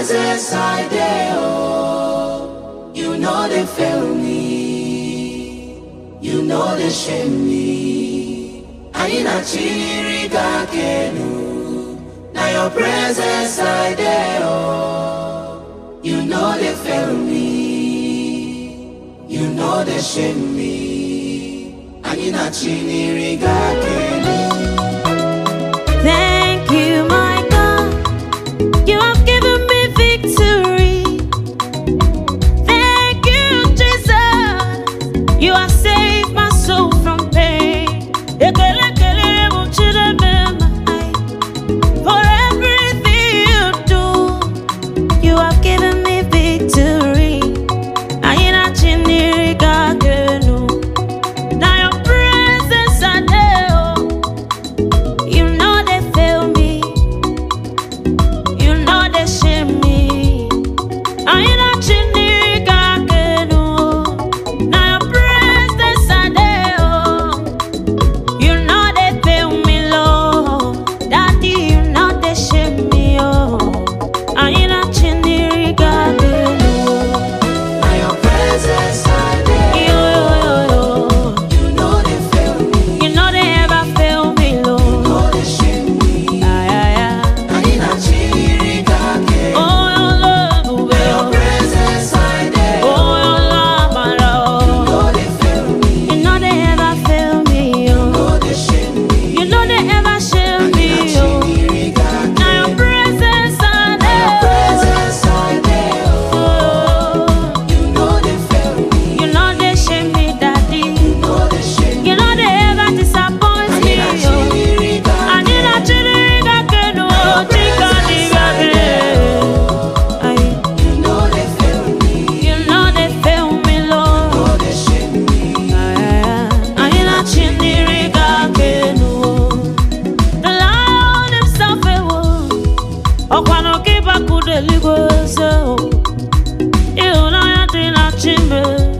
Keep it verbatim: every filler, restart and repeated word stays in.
presence I dey, oh, you know they fail me, you know they shame me. I na chiriga kenu, na your presence I dey, oh, you know they fail me, you know they shame me. I na chiriga kenu. Thank you, my God. You have given me victory. Thank you, Jesus. You have saved my soul from pain. For everything you do, you have given me victory. Now your presence I know. You know they fail me. You know they shame me. I ain't not chiniga kenu. Now your presence I know. You know they fail me, Lord. Daddy, you know they shame me, oh. I ain't not chiniga kenu. Now your presence I Yo, yo, yo, yo. you know they fail me, You know they ever fail me, Lord. know they shame me. Ay, ay, ay. I na chiriga kenu. Oh, your love, oh, Now your babe. presence I dey, Oh, your love, my love. know they fail me, You know they ever fail me, oh. know they shame me. You know they ever shame me, Na oh. chiriga Now your kenu. presence I Now your know. presence I dey, oh, Oh, you know they fail me, you know they shame me, Daddy. know they shame me. You know they ever disappoint me, Na oh. chiriga I need a chiriga kenu, oh, chika diga kenu. Ay, you know they fail me, you know they fail me, Lord. know they shame me. I ain't a chiniriga kenu. The Lion himself a wood. Okwano kiba kudeli gozo. You know I did not chimbe.